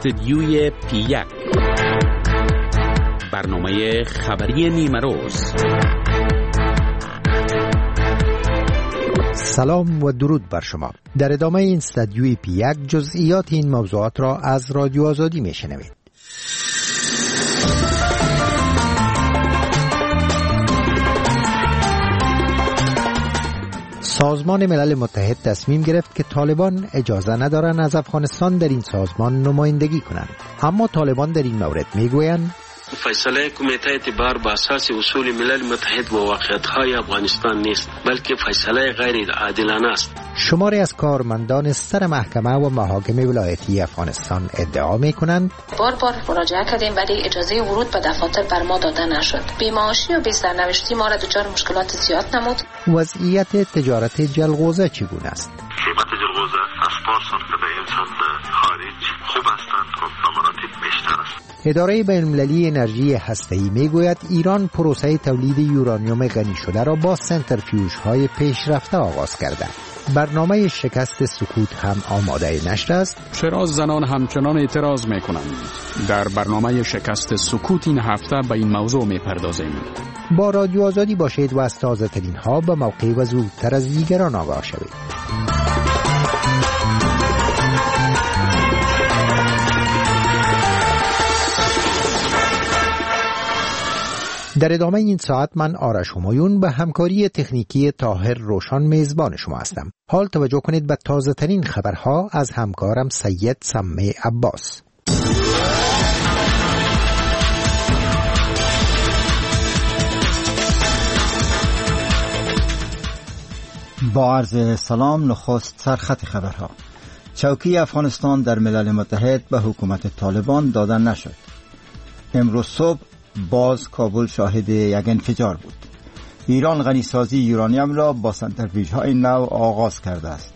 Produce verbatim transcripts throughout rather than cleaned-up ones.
استدیوی پی یک، برنامه خبری نیمه روز. سلام و درود بر شما. در ادامه این استدیوی پی یک جزئیات این موضوعات را از رادیو آزادی میشنوید. سازمان ملل متحد تصمیم گرفت که طالبان اجازه ندارند از افغانستان در این سازمان نمایندگی کنند، اما طالبان در این مورد میگویند فیصله کمیته اعتبار با اساس اصول ملل متحد و واقعیت‌های افغانستان نیست، بلکه فیصله غیر عادلانه است. شماری از کارمندان سر محکمه و محاکم ولایتی افغانستان ادعا می‌کنند بار بار مراجعه کردیم ولی اجازه ورود به دفاتر بر ما داده نشد. بی‌معاشی و بی‌سرنوشتی ما را دچار مشکلات زیاد نمود. وضعیت تجارت جلغوزه چگونه است؟ قیمت جلغوزه از پارسال به انسان خارج خوب هستند و به مراتب بیشتر است. اداره بین‌المللی انرژی هسته‌ای میگوید ایران پروسه تولید یورانیوم غنی شده را با سنترفیوژهای پیشرفته آغاز کرده. برنامه شکست سکوت هم آماده نشر است. چرا زنان همچنان اعتراض میکنند؟ در برنامه شکست سکوت این هفته به این موضوع میپردازیم. با رادیو آزادی باشید و از تازه ترین ها به موقع و زودتر از دیگران آگاه شوید. در ادامه این ساعت من آرش همایون به همکاری تکنیکی طاهر روشان میزبان شما هستم. حال توجه کنید به تازه ترین خبرها از همکارم سید سمه عباس. با عرض سلام، نخست سرخط خبرها. چوکی افغانستان در ملل متحد به حکومت طالبان داده نشد. امروز صبح باز کابل شاهد یک انفجار بود. ایران غنیسازی یورانیم را با سنترفیوژهای نو آغاز کرده است.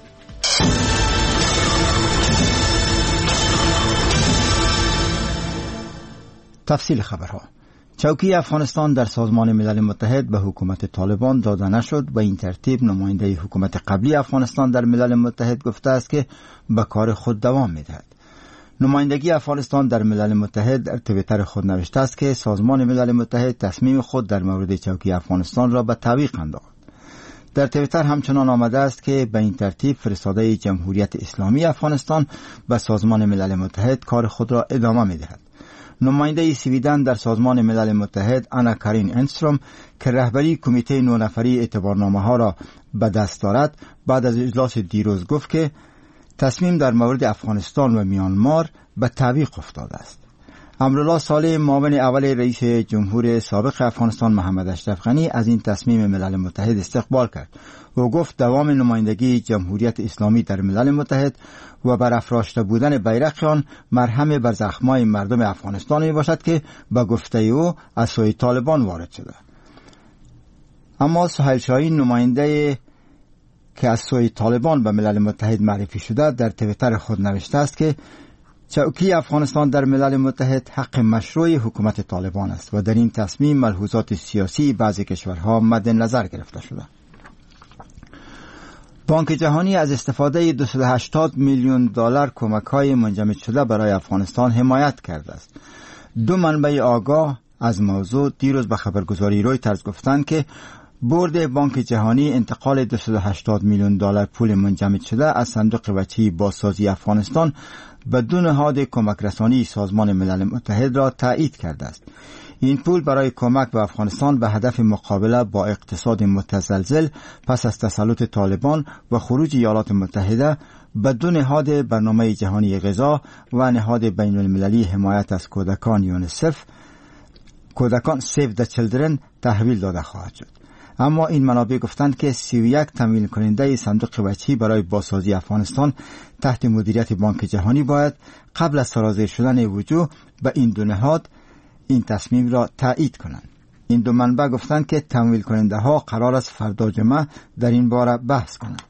تفصیل خبرها. چوکی افغانستان در سازمان ملل متحد به حکومت طالبان داده نشد و این ترتیب نماینده حکومت قبلی افغانستان در ملل متحد گفته است که به کار خود دوام می‌دهد. نمایندگی افغانستان در ملل متحد در توییتر خود نوشته است که سازمان ملل متحد تصمیم خود در مورد چوکی افغانستان را به تعویق انداخت. در توییتر همچنان آمده است که به این ترتیب فرستاده جمهوریت اسلامی افغانستان به سازمان ملل متحد کار خود را ادامه می‌دهد. نماینده سویدن در سازمان ملل متحد آنا کارین انستروم که رهبری کمیته نه نفری اعتبارنامه‌ها را به دست دارد، بعد از اجلاس دیروز گفت که تصمیم در مورد افغانستان و میانمار به تعویق افتاده است. امرالله صالح، معاون اول رئیس جمهور سابق افغانستان محمد اشرف غنی، از این تصمیم ملل متحد استقبال کرد و گفت دوام نمایندگی جمهوریت اسلامی در ملل متحد و برافراشته بودن بیرق آن مرهم بر زخمای مردم افغانستان می باشد که به گفته او از سوی طالبان وارد شده. اما سهیل شاهین، نماینده که از سوی طالبان به ملل متحد معرفی شده، در توییتر خود نوشته است که چوکی افغانستان در ملل متحد حق مشروع حکومت طالبان است و در این تصمیم ملحوظات سیاسی بعضی کشورها مد نظر گرفته شده. بانک جهانی از استفاده دویست و هشتاد میلیون دلار کمک‌های منجمد شده برای افغانستان حمایت کرده است. دو منبع آگاه از موضوع دیروز به خبرگزاری رویترز گفتند که بورد بانک جهانی انتقال دویست و هشتاد میلیون دلار پول منجمد شده از صندوق بچه‌ای بازسازی افغانستان به دو نهاد کمک رسانی سازمان ملل متحد را تایید کرده است. این پول برای کمک به افغانستان به هدف مقابله با اقتصاد متزلزل پس از تسلط طالبان و خروج ایالات متحده به دو نهاد برنامه جهانی غذا و نهاد بین المللی حمایت از کودکان یونیسف کودکان سیو د چیلدرن تحویل داده خواهد شد. اما این منابع گفتند که سی و یک تمویل کننده صندوق بچه‌ای برای بازسازی افغانستان تحت مدیریت بانک جهانی باید قبل از سرازیر شدن وجوه به این دو نهاد این تصمیم را تایید کنند. این دو منبع گفتند که تمویل کننده ها قرار است فردا جمعه در این باره بحث کنند.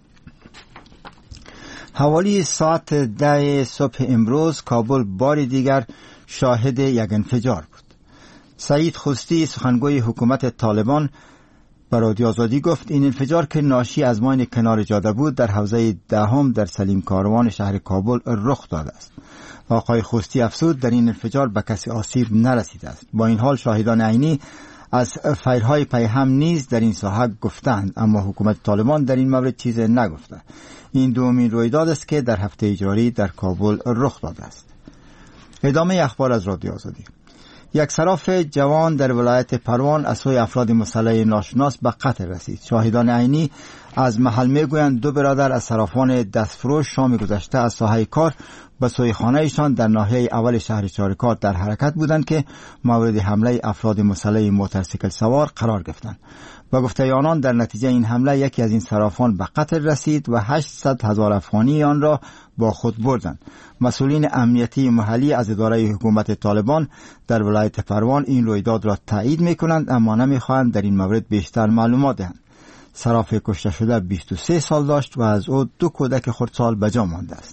حوالی ساعت ده صبح امروز کابل بار دیگر شاهد یک انفجار بود. سعید خوستی، سخنگوی حکومت طالبان، به رادیو آزادی گفت این انفجار که ناشی از ماین کنار جاده بود در حوزه دهم در سلیم کاروان شهر کابل رخ داده است. آقای خوستی افزود در این انفجار به کسی آسیب نرسیده است. با این حال شاهدان عینی از فیرهای پیهم نیز در این ساحه گفتند، اما حکومت طالبان در این مورد چیز نگفته. این دومین رویداد است که در هفته جاری در کابل رخ داده است. ادامه اخبار از رادیو آزادی. یک صراف جوان در ولایت پروان از سوی افراد مسلح ناشناس به قتل رسید. شاهدان عینی از محل میگویند دو برادر از صرافان دستفروش شام گذشته از ساحه کار به سوی خانه‌شان در ناحیه اول شهر چارکار در حرکت بودند که مورد حمله افراد مسلح موتورسیکل سوار قرار گرفتند. با گفته آنان در نتیجه این حمله یکی از این صرافان به قتل رسید و هشتصد هزار افغانی آن را با خود بردند. مسئولین امنیتی محلی از اداره حکومت طالبان در ولایت پروان این رویداد را تایید می‌کنند، اما نمی‌خواهند در این مورد بیشتر معلومات دهند. صراف کشته شده بیست و سه سال داشت و از او دو کودک خردسال به جا مانده است.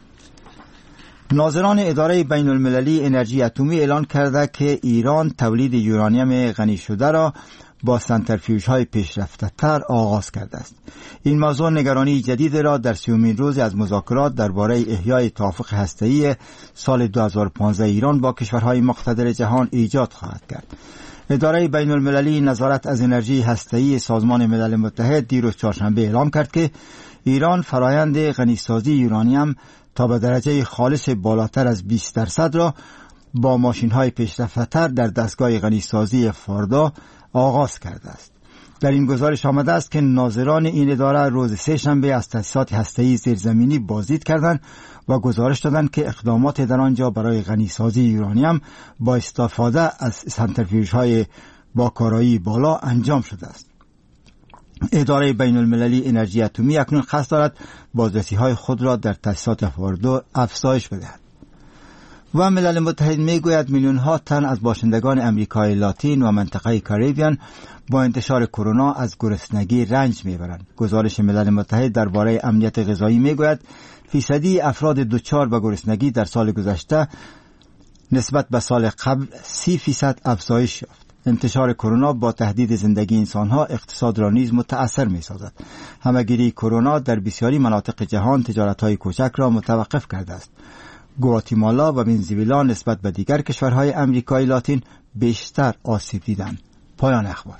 ناظران اداره بین المللی انرژی اتمی اعلان کرده که ایران تولید یورانیم غنی شده را با سنتریفیوژهای پیشرفته تر آغاز کرده است. این موضوع نگرانی جدید را در سیومین روز از مذاکرات درباره احیای توافق هسته‌ای سال دو هزار و پانزده ایران با کشورهای مقتدر جهان ایجاد خواهد کرد. اداره بین المللی نظارت از انرژی هسته‌ای سازمان ملل متحد دیروز چهارشنبه اعلام کرد که ایران فرایند غنیسازی یورانیم تا به درجه خالص بالاتر از بیست درصد را با ماشین‌های پیشرفته‌تر در دستگاه غنیسازی فاردا آغاز کرده است. در این گزارش آمده است که ناظران این اداره روز سه شنبه از تأسیسات هسته‌ای زیرزمینی بازدید کردند و گزارش دادند که اقدامات در آنجا برای غنیسازی یورانیم با استفاده از سنتریفیوژهای با کارایی بالا انجام شده است. اداره بین المللی انرژی اتمی اکنون قصد دارد بازرسی‌های خود را در تأسیسات فاردو افزایش بدهد. و ملل متحد میگوید میلیون ها تن از باشندگان امریکای لاتین و منطقه کاریبیان با انتشار کرونا از گرسنگی رنج میبرند. گزارش ملل متحد درباره امنیت غذایی میگوید فیصدی افراد دچار به گرسنگی در سال گذشته نسبت به سال قبل سی فیصد افزایش یافت. انتشار کرونا با تهدید زندگی انسانها اقتصاد را نیز متأثر می‌سازد. همه‌گیری کرونا در بسیاری مناطق جهان تجارت‌های کوچک را متوقف کرده است. گواتیمالا و ونزوئلا نسبت به دیگر کشورهای امریکای لاتین بیشتر آسیب دیدند. پایان اخبار.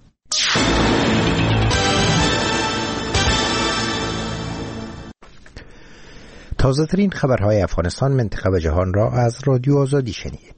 تازه ترین خبرهای افغانستان، منطقه و جهان را از رادیو آزادی شنید.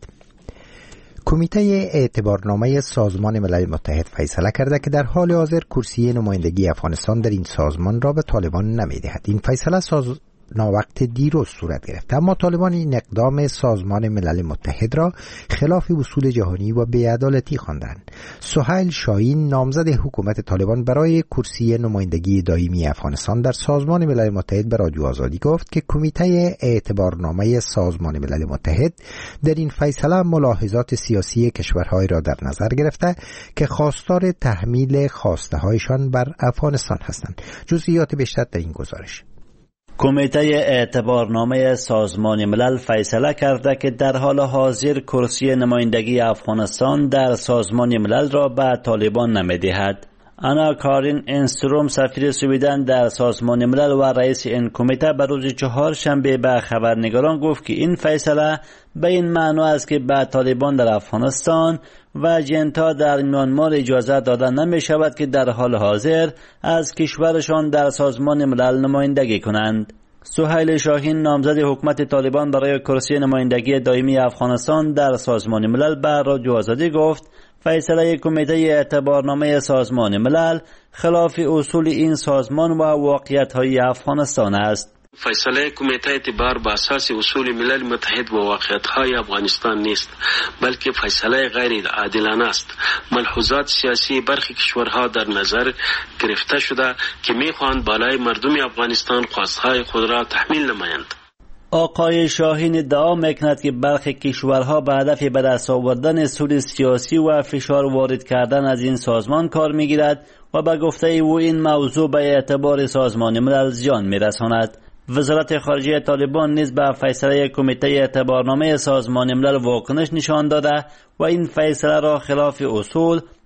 کمیته اعتبارنامه سازمان ملل متحد فیصله کرده که در حال حاضر کرسی نمایندگی افغانستان در این سازمان را به طالبان نمی‌دهد. این فیصله ساز ناوقت دیروز صورت گرفت، اما طالبان این اقدام سازمان ملل متحد را خلاف اصول جهانی و بی‌عدالتی خواندند. سهیل شاهین نامزد حکومت طالبان برای کرسی نمایندگی دائمی افغانستان در سازمان ملل متحد به رادیو آزادی گفت که کمیته اعتبارنامه سازمان ملل متحد در این فیصله ملاحظات سیاسی کشورهای را در نظر گرفته که خواستار تحمیل خواسته هایشان بر افغانستان هستند. جزئیات بیشتر در این گزارش. کمیته اعتبارنامه سازمان ملل فیصله کرده که در حال حاضر کرسی نمایندگی افغانستان در سازمان ملل را به طالبان نمی‌دهد. انا کارین انستروم سفیر سویدن در سازمان ملل و رئیس این کمیته به روز چهارشنبه به خبرنگاران گفت که این فیصله به این معنی است که به طالبان در افغانستان و جنتا در میانمار اجازه داده نمی شود که در حال حاضر از کشورشان در سازمان ملل نمایندگی کنند. سهیل شاهین نامزد حکومت طالبان برای کرسی نمایندگی دائمی افغانستان در سازمان ملل به رادیو آزادی گفت فیصله کمیته اعتبارنامه سازمان ملل خلاف اصول این سازمان و واقعیت‌های افغانستان است. فیصله کمیته اعتبار با اساس اصول ملل متحد و واقعیت‌های افغانستان نیست، بلکه فیصله غیر عادلانه است. ملحوظات سیاسی برخی کشورها در نظر گرفته شده که می‌خواهند بالای مردم افغانستان خواستهای خود را تحمیل نمایند. آقای شاهین ادعا میکند که برخی کشورها به هدف به دست آوردن سود سیاسی و فشار وارد کردن از این سازمان کار میگیرد و به گفته او این موضوع به اعتبار سازمان ملل زیان میرساند. وزارت خارجه طالبان نیز به فیصله کمیته اعتبارنامه سازمان ملل واکنش نشان داده و این فیصله را خلاف اصول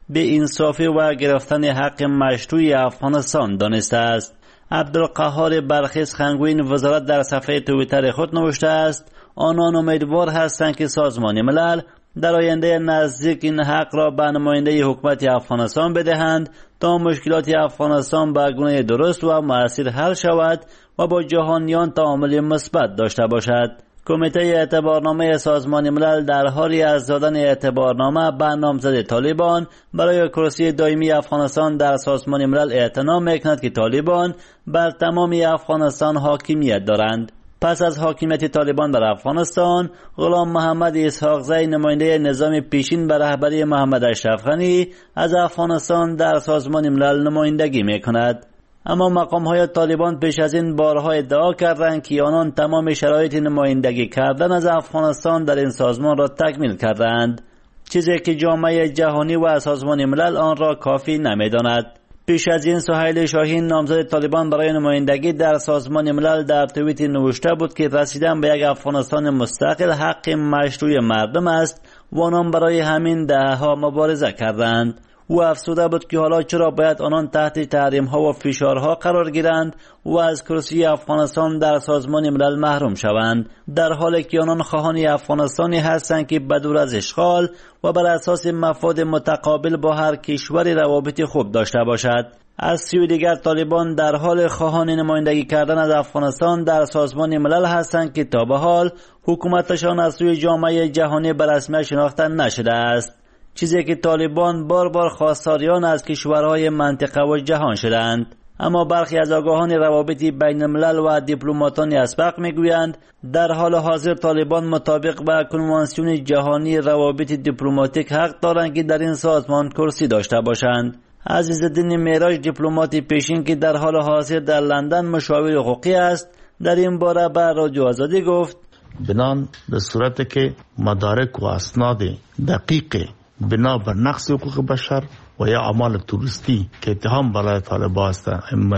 به انصافی و گرفتن حق مشروع افغانستان دانسته است. عبدالقهار برخیز خنگوین وزارت در صفحه توییتر خود نوشته است آنان امیدوار هستند که سازمان ملل در آینده نزدیک این حق را به نماینده حکومت افغانستان بدهند تا مشکلات افغانستان به گونه درست و مؤثر حل شود و با جهانیان تعامل مثبت داشته باشد. کمیته اعتبارنامه سازمان ملل در حالی از دادن اعتبارنامه به نامزد طالبان برای کرسی دائمی افغانستان در سازمان ملل اعتنا میکند که طالبان بر تمام افغانستان حاکمیت دارند. پس از حاکمیت طالبان بر افغانستان، غلام محمد اسحاقزی نماینده نظام پیشین به رهبری محمد اشرف غنی از افغانستان در سازمان ملل نمایندگی میکند. اما مقام‌های طالبان پیش از این بارها ادعا کردند که آنان تمام شرایط نمایندگی کردن از افغانستان در این سازمان را تکمیل کردند، چیزی که جامعه جهانی و سازمان ملل آن را کافی نمی‌داند. پیش از این سهیل شاهین نامزد طالبان برای نمایندگی در سازمان ملل در توییت نوشته بود که رسیدن به یک افغانستان مستقل حق مشروع مردم است و آنان برای همین دهه‌ها مبارزه کردند. او افسوده بود که حالا چرا باید آنان تحت تحریم ها و فشارها قرار گیرند و از کرسی افغانستان در سازمان ملل محروم شوند، در حالی که آنان خواهان افغانستانی هستند که بدور از اشغال و بر اساس مفاد متقابل با هر کشوری روابط خوب داشته باشد. از سوی دیگر طالبان در حال خواهان نمایندگی کردن از افغانستان در سازمان ملل هستند که تا به حال حکومتشان از سوی جامعه جهانی به رسمیت شناخته نشده است، چیزی که طالبان بار بار خواستاریان از کشورهای منطقه و جهان شدند. اما برخی از آگاهان روابط بین الملل و دیپلماتان اسبق میگویند در حال حاضر طالبان مطابق با کنوانسیون جهانی روابط دیپلماتیک حق دارند که در این سازمان کرسی داشته باشند. عزیزالدین معراج دیپلمات پیشین که در حال حاضر در لندن مشاور حقوقی است در این باره به رادیو آزادی گفت بنان به صورت که مدارک و اسناد دقیق بنا بر نقض حقوق بشر و یا اعمال توریستی که اتهام برای طالبان است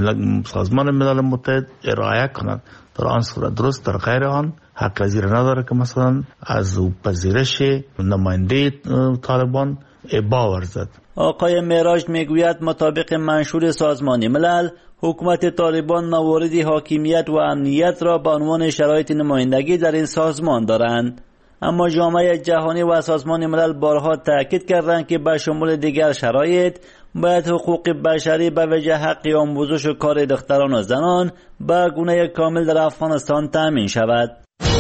سازمان ملل متحد ارائه کند، در آن صورت درست، در غیر آن حق زیر نداره که مثلا از پذیرش نماینده طالبان ابا ورزد. آقای معراج میگوید مطابق منشور سازمان ملل حکومت طالبان مواردی حاکمیت و امنیت را به عنوان شرایط نمایندگی در این سازمان دارند، اما جامعه جهانی و سازمان ملل بارها تاکید کردند که به شمول دیگر شرایط باید حقوق بشری به وجه حق آموزش و کار دختران و زنان به گونه کامل در افغانستان تامین شود.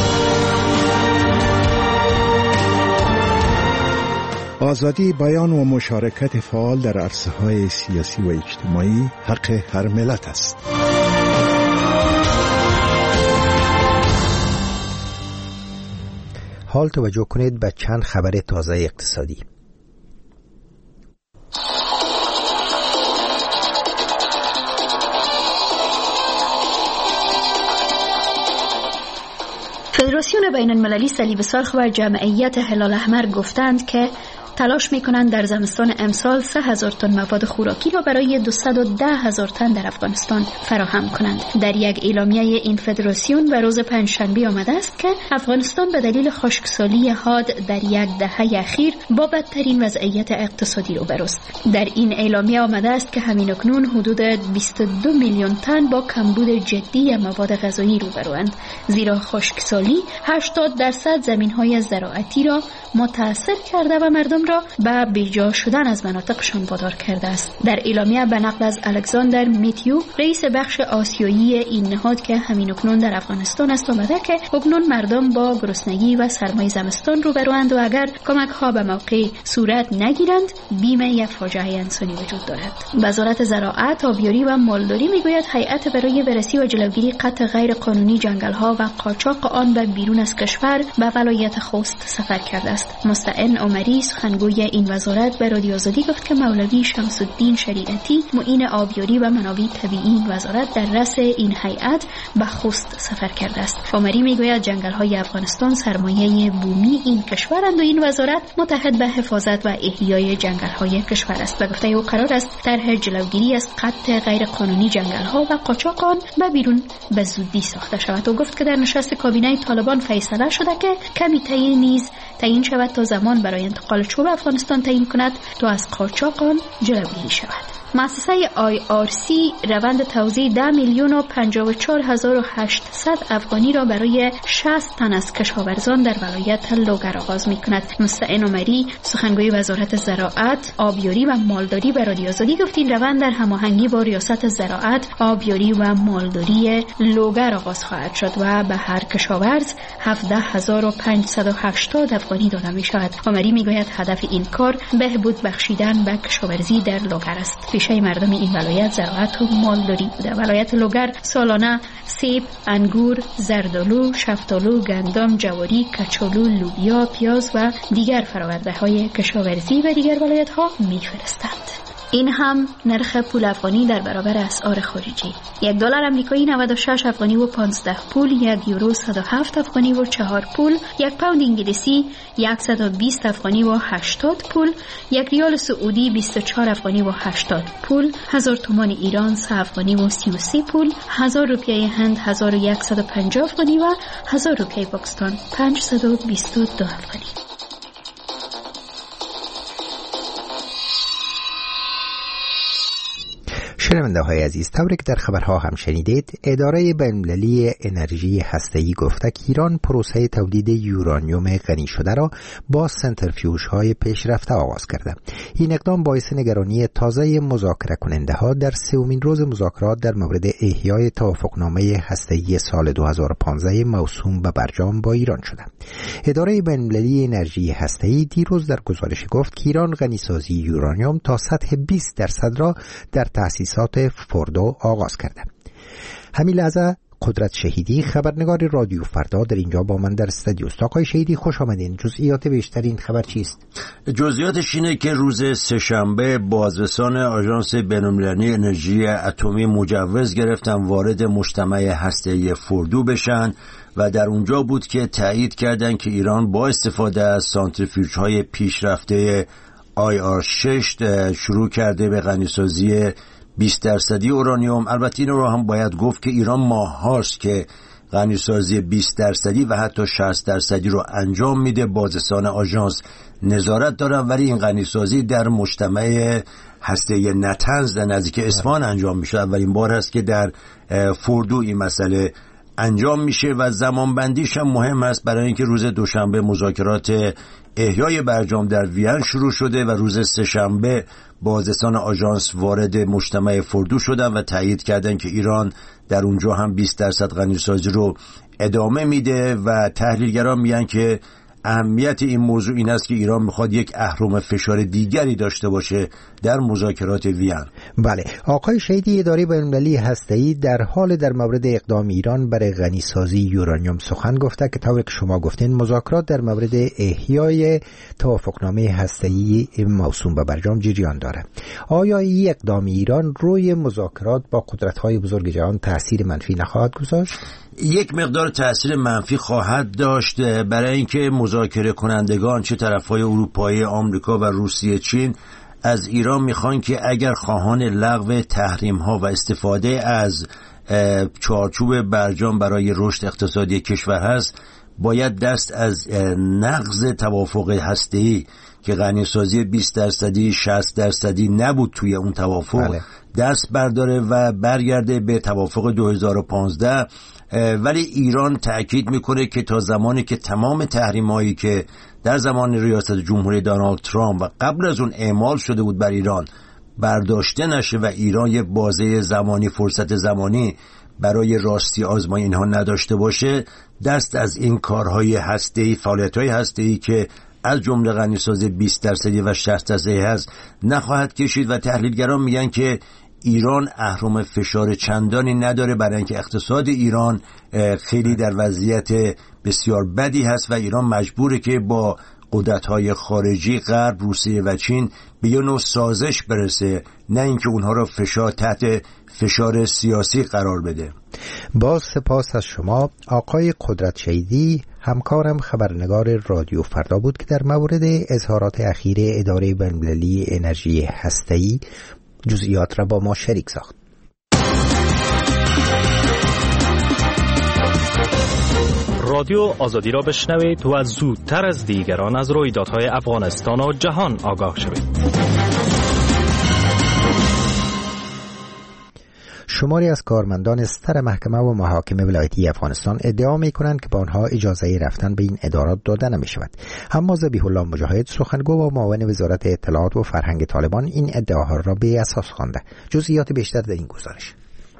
آزادی بیان و مشارکت فعال در عرصه‌های سیاسی و اجتماعی حق هر ملت است. حال توجه کنید به چند خبر تازه اقتصادی. فدراسیون بین المللی صلیب سرخ و جمعیت هلال احمر گفتند که تلاش میکنند در زمستان امسال سه هزار تن مواد خوراکی را برای دویست و ده هزار تن در افغانستان فراهم کنند. در یک اعلامیه این فدراسیون به روز پنجشنبه آمده است که افغانستان به دلیل خشکسالی حاد در یک دهه اخیر با بدترین وضعیت اقتصادی روبروست. در این اعلامیه آمده است که همین اکنون حدود بیست و دو میلیون تن با کمبود جدی مواد غذایی روبروند، زیرا خشکسالی هشتاد درصد زمین‌های زراعتی را متاثر کرده و مردم را به بیجا شدن از مناطقشان وادار کرده است. در اعلامیه به نقل از الکساندر میتیو، رئیس بخش آسیایی این نهاد که همین اکنون در افغانستان است، آمده که اکنون مردم با گرسنگی و سرمای زمستان روبروند و اگر کمک ها به موقع صورت نگیرند بیمه یک فاجعه انسانی وجود دارد. وزارت زراعت، آبیاری و مالداری میگوید هیئت برای بررسی و جلوگیری قطع غیر قانونی جنگل ها و قاچاق آن به بیرون از کشور به ولایت خوست سفر کرده است. مستعان عمری سخنگوی این وزارت به رادیو آزادی گفت که مولوی شمس الدین شریعتی معین آبیاری و منابع طبیعی این وزارت در رأس این هیئت به خوست سفر کرده است. عمری میگوید جنگل های افغانستان سرمایه بومی این کشورند و این وزارت متحد به حفاظت و احیای جنگل های کشور است. به گفته او قرار است طرح جلوگیری از قطع غیر قانونی جنگل ها و قاچاق آن به بیرون به زودی ساخته شود. او گفت که در نشست کابینه طالبان فیصله شده که کمیته نیز تعیین شود تا زمان برای انتقال چوب افغانستان تعیین کند تا از قاچاق آن جلوگیری شود. مؤسسه آی آر سی روند توزیع ده میلیون و پنجاه و چهار هزار و هشتصد افغانی را برای شصت تن از کشاورزان در ولایت لوگر آغاز می کند. مستعین عمری سخنگوی وزارت زراعت، آبیاری و مالداری به رادیو آزادی گفت این روند در هماهنگی با ریاست زراعت، آبیاری و مالداری لوگر آغاز خواهد شد و به هر کشاورز هفده هزار و پانصد و هشتاد افغانی داده می شود. عمری می گوید هدف این کار بهبود بخشیدن به کشاورزی در لوگر است. ریشه مردم این ولایت زراعت و مالداری بوده. ولایت لوگر سالانه سیب، انگور، زردآلو، شفتالو، گندم، جواری، کچالو، لوبیا، پیاز و دیگر فرآورده‌های کشاورزی و دیگر ولایت‌ها می‌فرستند. این هم نرخ پول افغانی در برابر اسعار خارجی. یک دلار آمریکایی نود و شش افغانی و پانزده پول، یک یورو صد و هفت افغانی و چهار پول، یک پوند انگلیسی صد و بیست افغانی و هشتاد پول، یک ریال سعودی بیست و چهار افغانی و هشتاد پول، هزار تومان ایران سه افغانی و سی و سه پول، هزار روپیه هند هزار و صد و پنجاه افغانی و هزار روپیه پاکستان پانصد و بیست و دو افغانی. شنونده های عزیز، طوری که در خبرها هم شنیدید، اداره بین‌المللی انرژی هسته‌ای گفته که ایران پروسه تولید یورانیوم غنی شده را با سنتریفیوژ های پیشرفته آغاز کرده. این اقدام باعث نگرانی تازه مذاکره کننده ها در سومین روز مذاکرات در مورد احیای توافقنامه هسته‌ای سال دو هزار و پانزده موسوم به برجام با ایران شده. اداره بین‌المللی انرژی هسته‌ای دیروز در گزارش گفت که ایران غنیسازی یورانیوم تا سطح بیست درصد را در تأسیسات فوردو آغاز کرده. همین لحظه قدرت شهیدی خبرنگار رادیو فردا در اینجا با من در استودیو است. آقای شهیدی خوش آمدین. جزئیات بیشتر این خبر چیست؟ جزئیاتش اینه که روز سه‌شنبه بازرسان آژانس بین‌المللی انرژی اتمی مجوز گرفتن وارد مجتمع هسته‌ای فوردو بشن و در اونجا بود که تایید کردن که ایران با استفاده از سانتریفیوژهای پیشرفته آی آر شش شروع کرده به غنیسازی بیست درصدی اورانیوم. البته این رو هم باید گفت که ایران ماه هاست که غنیسازی بیست درصدی و حتی شصت درصدی رو انجام میده. بازرسان آژانس نظارت دارن، ولی این غنیسازی در مجتمع هسته‌ای نتنز در نزدیک اصفهان انجام میشه. اولین بار است که در فوردو این مسئله انجام میشه و زمان بندیش هم مهم است، برای اینکه روز دوشنبه مذاکرات احیای برجام در وین شروع شده و روز سه‌شنبه بازرسان آژانس وارد مجتمع فوردو شدن و تایید کردن که ایران در اونجا هم بیست درصد غنیسازی رو ادامه میده و تحلیلگران میگن که اهمیت این موضوع این است که ایران میخواد یک اهرم فشار دیگری داشته باشه در مذاکرات وین. بله، آقای شهیدی، اداره بین‌المللی هسته‌ای در حال در مورد اقدام ایران برای غنیسازی یورانیوم سخن گفته که طوری که شما گفتین مذاکرات در مورد احیای توافقنامه هسته‌ای موسوم به برجام جریان داره. آیا این اقدام ایران روی مذاکرات با قدرت‌های بزرگ جهان تأثیر منفی نخواهد گذاشت؟ یک مقدار تأثیر منفی خواهد داشت، برای اینکه مذاکره کنندگان چه طرفهای اروپایی، آمریکا و روسیه، چین از ایران میخوان که اگر خواهان لغو تحریم ها و استفاده از چارچوب برجام برای رشد اقتصادی کشور هست، باید دست از نقض توافق هسته‌ای که غنیسازی بیست درصدی شصت درصدی نبود توی اون توافق بله. دست برداره و برگرده به توافق دو هزار و پانزده. ولی ایران تأکید میکنه که تا زمانی که تمام تحریمایی که در زمان ریاست جمهوری دونالد ترامپ و قبل از اون اعمال شده بود بر ایران برداشته نشه و ایران یک بازه زمانی، فرصت زمانی برای راستی آزمایی اینها نداشته باشه، دست از این کارهای هسته‌ای، فعالیت‌های هسته‌ای که از جمله غنیسازی بیست درصدی و شصت درصدی هست نخواهد کشید و تحلیلگران میگن که ایران اهرم فشار چندانی نداره، برای اینکه اقتصاد ایران خیلی در وضعیت بسیار بدی هست و ایران مجبوره که با قدرت‌های خارجی غرب، روسیه و چین به یه نوع سازش برسه، نه اینکه اونها را فشار تحت فشار سیاسی قرار بده. باز سپاس از شما آقای قدرت شهیدی، همکارم خبرنگار رادیو فردا بود که در مورد اظهارات اخیر اداره بین‌المللی انرژی هسته‌ای جزئیات را با ما شریک ساخت. رادیو آزادی را بشنوید و زودتر از دیگران از رویدادهای افغانستان و جهان آگاه شوید. شماری از کارمندان ستر محکمه و محاکم ولایتی افغانستان ادعا می کنند که به آنها اجازه رفتن به این ادارات داده نمی شود. اما ذبیح الله مجاهد، سخنگو و معاون وزارت اطلاعات و فرهنگ طالبان، این ادعاها را بی اساس خوانده. جزئیات بیشتر در این گزارش.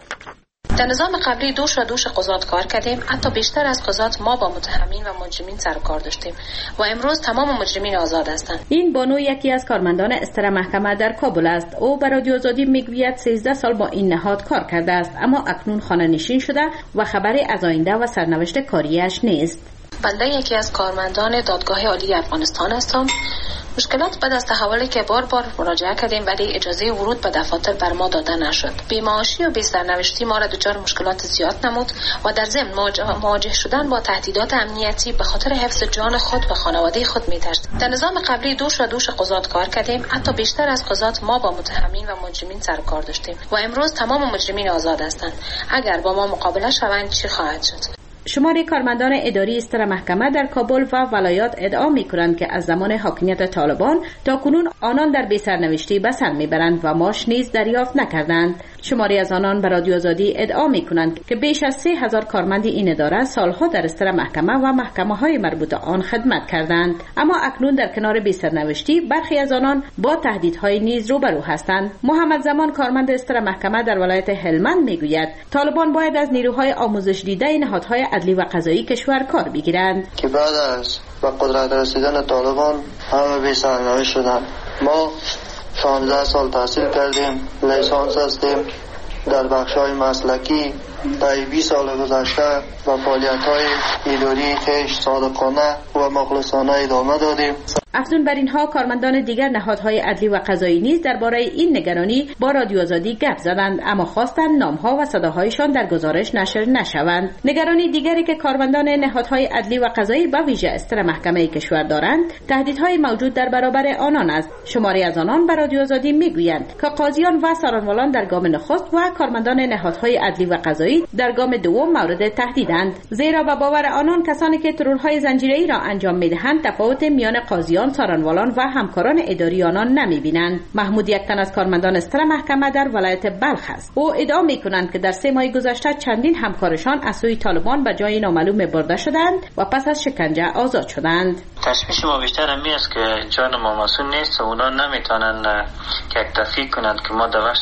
در نظام قبلی دوش و دوش قضات کار کردیم. حتی بیشتر از قضات ما با متهمین و مجرمین سر و کار داشتیم و امروز تمام مجرمین آزاد هستند. این بانو یکی از کارمندان استر محکمه در کابل است. او به رادیو آزادی میگوید سیزده سال با این نهاد کار کرده است، اما اکنون خانه نشین شده و خبری از آینده و سرنوشت کاریش نیست. بنده یکی از کارمندان دادگاه عالی افغانستان هستم. مشکلات بعد از تحولی که بار بار مراجعه کردیم ولی اجازه ورود به دفاتر بر ما داده نشد. بی‌معاشی و بی‌سرنوشتی ما را دچار مشکلات زیاد نمود و در ضمن مواجه شدن با تهدیدات امنیتی به خاطر حفظ جان خود و خانواده خود می‌ترسیم. در نظام قبلی دوش و دوش قضات کار کردیم. حتی بیشتر از قضات ما با متهمین و مجرمین سر و کار داشتیم و امروز تمام مجرمین آزاد هستند. اگر با ما مقابله شوند چی خواهد شد؟ شماری کارمندان اداری استر محکمه در کابل و ولایات ادعا می کنند که از زمان حاکمیت طالبان تا کنون آنان در بی‌سرنوشتی به سر میبرند و معاش نیز دریافت نکردند. شماری از آنان به رادیو آزادی ادعا می کنند که بیش از سه هزار کارمند این اداره سالها در استر محکمه و محکمه های مربوطه آن خدمت کردند، اما اکنون در کنار بی‌سرنوشتی برخی از آنان با تهدیدهای نیز روبرو هستند. محمد زمان، کارمند استر محکمه در ولایت هلمند، میگوید طالبان باید از نیروهای آموزش دیده نهادهای عدلی و قضایی کشور کار بگیرند که بعد از به قدرت رسیدن طالبان همه بی‌سرنوشت شدند. ما شانزده سال تحصیل کردیم، لیسانس هستیم، در بخش‌های مسلکی در بیست سال گذشته و فعالیت‌های اداری خویش صادقانه و مخلصانه ادامه دادیم. افزون بر اینها کارمندان دیگر نهادهای عدلی و قضایی نیز درباره این نگرانی با رادیو آزادی گپ زدند، اما خواستند نامها و صداهایشان در گزارش نشر نشوند. نگرانی دیگری که کارمندان نهادهای عدلی و قضایی به ویژه استر محکمه کشور دارند تهدیدهای موجود در برابر آنان است. شماری از آنان به رادیو آزادی میگویند که قاضیان و سارنوالان در گام نخست و کارمندان نهادهای عدلی و قضایی در گام دوم مورد تهدیدند، زیرا به باور آنان کسانی که ترورهای زنجیره‌ای را انجام میدهند تفاوت میان قاضیان، سارنوالان و همکاران اداری آنان نمیبینند. محمود، یک تن از کارمندان استر محکمه در ولایت بلخ است. او ادعا میکنند که در سه ماه گذشته چندین همکارشان از سوی طالبان به جای نامعلوم برده شدند و پس از شکنجه آزاد شدند. تشویش ما بیشتر همین است که جان ما مسئول نیست و اونا نمیتونن که اکتفی کنند که ما در بخش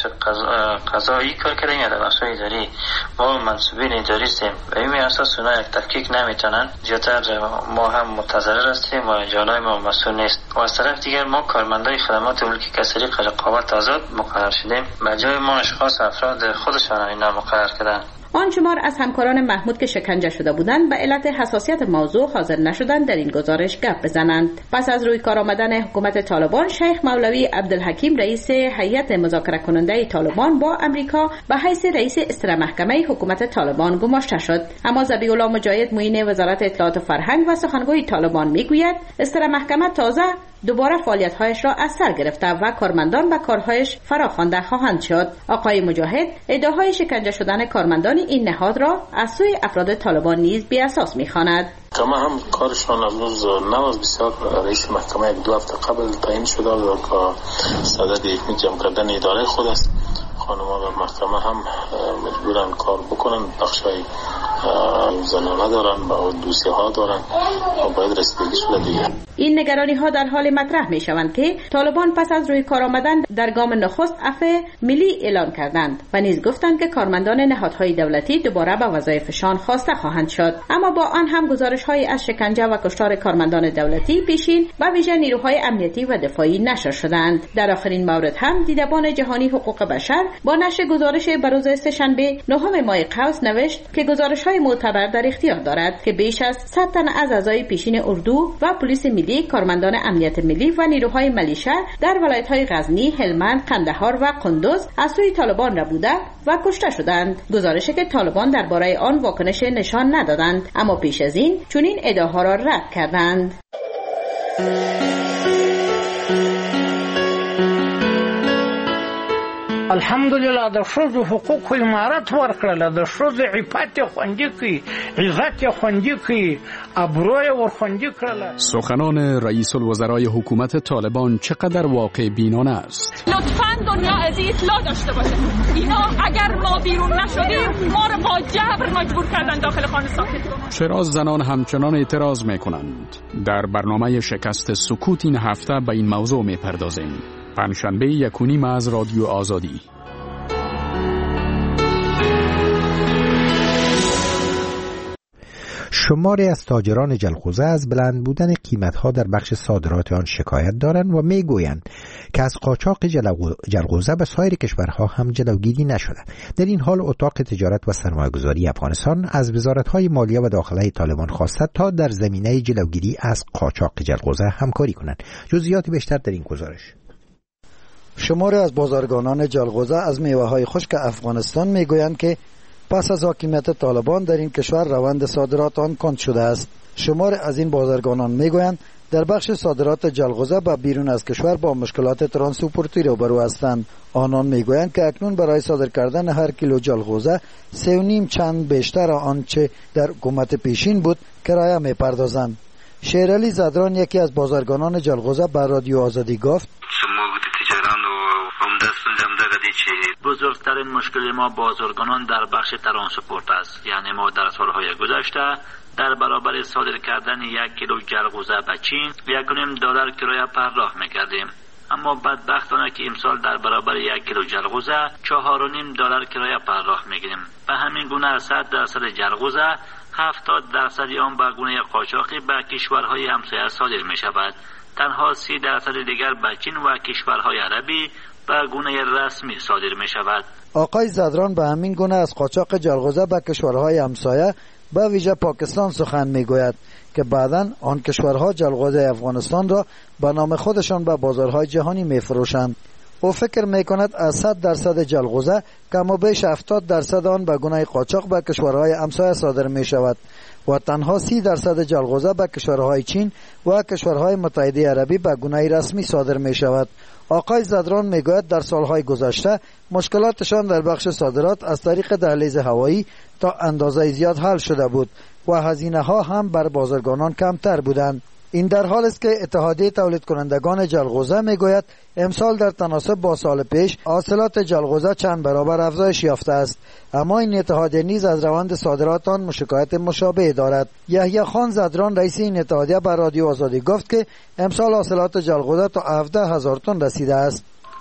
قضایی کار کردیم یا در بخش اداری. ما منصوبین اداری هستیم و این اساس اونا یک تفکیک نمیتونن. زیادتر ما هم متضرر هستیم و جانای ما مسئول نیست. و از طرف دیگر ما کارمندای خدمات ملکی کسری رقابت آزاد مقرر شدیم. به جای ما اشخاص افراد خودشان اینا مقرر کردن. آن شمار از همکاران محمود که شکنجه شده بودند به علت حساسیت موضوع حاضر نشدند در این گزارش گپ بزنند. پس از روی کار آمدن حکومت طالبان، شیخ مولوی عبدالحکیم رئیس هیئت مذاکره کننده طالبان با امریکا به حیث رئیس استر محکمه حکومت طالبان گماشته شد. اما ذبیح الله مجاهد، معین وزارت اطلاعات و فرهنگ و سخنگوی طالبان، میگوید استر محکمه تازه دوباره فعالیت‌هایش را از سر گرفته و کارمندان به کارهایش فراخوانده خواهند شد. آقای مجاهد ادعاهای شکنجه شدن کارمندان این نهاد را از سوی افراد طالبان نیز بی اساس می‌خواند. کما هم کارشان امروز نواز بسیار رئیس محکمه یک دو هفته قبل تعیین شده و که صدد یک جمع کردن اداره خود است. خانم‌ها و محکمه هم مجبورن کار بکنن، بخشای زنانه دارن و دوسیه ها دارن و باید رسیدگی شده دیگه. این نگرانی ها در حال مطرح می شوند که طالبان پس از روی کار آمدن در گام نخست عفو ملی اعلان کردند و نیز گفتند که کارمندان نهادهای دولتی دوباره به وظایفشان خواسته خواهند شد. اما با آن هم گزارش های از شکنجه و کشتار کارمندان دولتی پیشین و ویژه نیروهای امنیتی و دفاعی نشر شدند. در آخرین مورد هم دیدبان جهانی حقوق بشر با نشر گزارش بر روز سه‌شنبه نهم ماه قوس نوشت که گزارش‌های معتبر در اختیار دارد که بیش از صد تن از اعضای پیشین اردو و پلیس ملی، کارمندان امنیت ملی و نیروهای ملیشه در ولایت‌های غزنی، هلمند، قندهار و قندوز از سوی طالبان را بوده و کشته شدند. گزارشی که طالبان درباره آن واکنش نشان ندادند، اما پیش از این چنین ادعاها را رد کردند. الحمدلله د ښځو حقوق امارت ورکړله، د ښځو عفت خوندي کړي، عزت خوندي کړي، ابروی ور خوندي کړله. سخنان رئیس الوزرای حکومت طالبان چقدر واقع بینانه است؟ لطفاً دنیا از این اطلاع داشته باشه اینا اگر ما بیرون نشدیم ما رو با جبر مجبور کردن داخل خانه ساکت کنن. چرا زنان همچنان اعتراض میکنند؟ در برنامه شکست سکوت این هفته به این موضوع میپردازیم. پنجشنبه یک و نیم از رادیو آزادی. شماری از تاجران جلغوزه از بلند بودن قیمت‌ها در بخش صادرات آن شکایت دارند و می‌گویند که از قاچاق جلغوزه به سایر کشورها هم جلوگیری نشده. در این حال اتاق تجارت و سرمایه‌گذاری افغانستان از وزارت‌های مالیه و داخله طالبان خواسته تا در زمینه جلوگیری از قاچاق جلغوزه همکاری کنند. جزئیات بیشتر در این گزارش. شماری از بازرگانان جلغوزه از میوه‌های خشک افغانستان می‌گویند که پس از حاکمیت طالبان در این کشور روند صادرات آن کند شده است. شمار از این بازرگانان میگویند در بخش صادرات جلغوزه به بیرون از کشور با مشکلات ترانسپورتی روبرو هستند. آنان میگویند که اکنون برای صادر کردن هر کیلو جلغوزه سه و نیم چند بیشتر آنچه در حکومت پیشین بود کرایه میپردازند. شیرعلی زدران یکی از بازرگانان جلغوزه به رادیو آزادی گفت بزرگترین مشکل ما بازرگانان در بخش ترانسپورت است. یعنی ما در سالهای گذشته در برابر صادر کردن یک کیلو جلغوزه به چین یک و نیم دلار کرایه پرداخت میکردیم، اما بدبختانه که امسال در برابر یک کیلو جلغوزه چهار و نیم دلار کرایه پرداخت میگیریم. به همین گونه صد درصد جلغوزه هفتاد درصد آن به گونه قاچاقی به کشورهای همسایه صادر می شود. تنها سی درصد دیگر به چین و کشورهای عربی به گونه رسمی صادر می شود. آقای زدران به همین گونه از قاچاق جلغوزه به کشورهای همسایه به ویژه پاکستان سخن می گوید که بعداً آن کشورها جلغوزه افغانستان را به نام خودشان به بازارهای جهانی می فروشند. او فکر می کند از صد درصد جلغوزه کم و بیش هفتاد درصد آن به گونه قاچاق به کشورهای همسایه صادر می شود و تنها سی درصد جلغوزه به کشورهای چین و کشورهای متحده عربی به گونه رسمی صادر می شود. آقای زدران می گوید در سالهای گذشته مشکلاتشان در بخش صادرات از طریق دهلیز هوایی تا اندازه زیاد حل شده بود و هزینه ها هم بر بازرگانان کمتر بودند. این در حال است که اتحادیه تولید کنندگان جلغوزه می گوید امسال در تناسب با سال پیش حاصلات جلغوزه چند برابر افزایش یافته است، اما این اتحادیه نیز از روند صادرات آن شکایت مشابه دارد. یحیی خان زدران رئیس این اتحادیه بر رادیو آزادی گفت که امسال حاصلات جلغوزه تا هفده هزار تن رسیده است.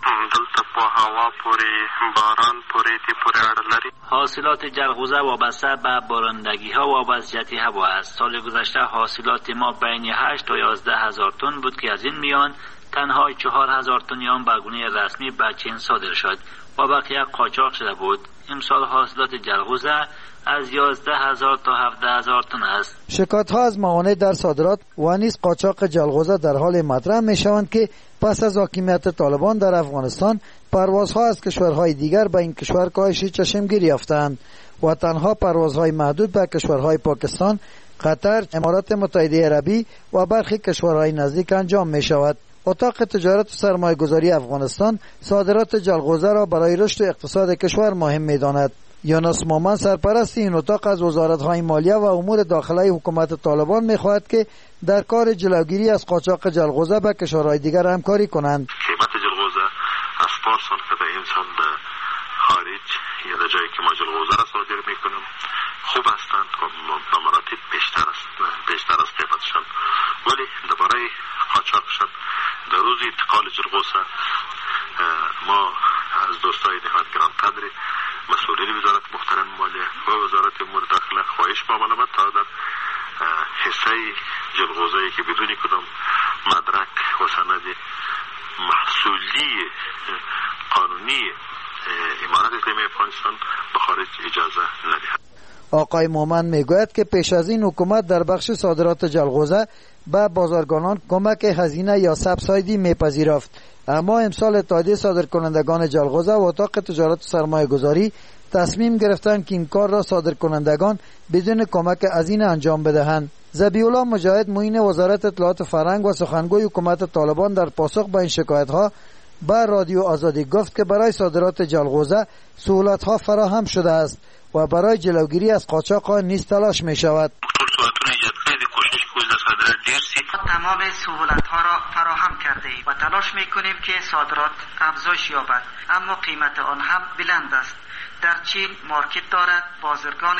حاصلات جلغوزه وابسته به بارندگی ها و وضعیت هوا است. سال گذشته حاصلات ما بین هشت تا یازده هزار تن بود که از این میان تنها چهار هزار تن آن به گونه رسمی به چین صادر شد و بقیه قاچاق شده بود. امسال حاصلات جلغوزه از یازده هزار تا هفده هزار تن است. شکایت ها از موانع در صادرات و نیز قاچاق جلغوزه در حال مطرح می شوند که پس از حاکمیت طالبان در افغانستان پروازها از کشورهای دیگر به این کشور کاهش چشمگیری یافتند و تنها پروازهای محدود به کشورهای پاکستان، قطر، امارات متحده عربی و برخی کشورهای نزدیک انجام می شود. اتاق تجارت و سرمایه گذاری افغانستان صادرات جلغوزه را برای رشد اقتصاد کشور مهم می داند. یونس مومن سرپرست این اتاق از وزارت‌های مالیه و امور داخلی حکومت طالبان می‌خواهد که در کار جلوگیری از قاچاق جلغوزه به کشورهای دیگر همکاری کنند. قیمت جلغوزه از پارسال که به این سال به خارج یا در جایی که ما جلغوزه را صادر می‌کنیم خوب هستند و به مراتب بیشتر است بیشتر از قیمتشان، ولی درباره قاچاقشان در روز انتقال جلغوزه ما از دوستای نهاد گران قدر مسئولین وزارت محترم مالیه و وزارت امور داخله خواهش با ملامت تا در حصه جلغوزه‌ای که بدون کدام مدرک و سند محصولی قانونی امارت اسلامی افغانستان به خارج اجازه ندهد. آقای مومن میگوید که پیش از این حکومت در بخش صادرات جلغوزه به بازرگانان کمک هزینه یا سبسایدی میپذیرفت، اما امسال اتحادیه صادرکنندگان جلغوزه و اتاق تجارت و سرمایه گذاری تصمیم گرفتند که این کار را صادرکنندگان بدون کمک هزینه انجام بدهند. ذبیح الله مجاهد معین وزارت اطلاعات فرهنگ و سخنگوی حکومت طالبان در پاسخ به این شکایت ها با رادیو آزادی گفت که برای صادرات جلغوزه سهولت‌ها فراهم شده است و برای جلوگیری از قاچاق نیز تلاش می شود. تمام سهولت‌ها را فراهم کرده ایم و تلاش می‌کنیم که صادرات افزایش یابد، اما قیمت آن هم بلند است. در چین مارکت دارد، بازرگان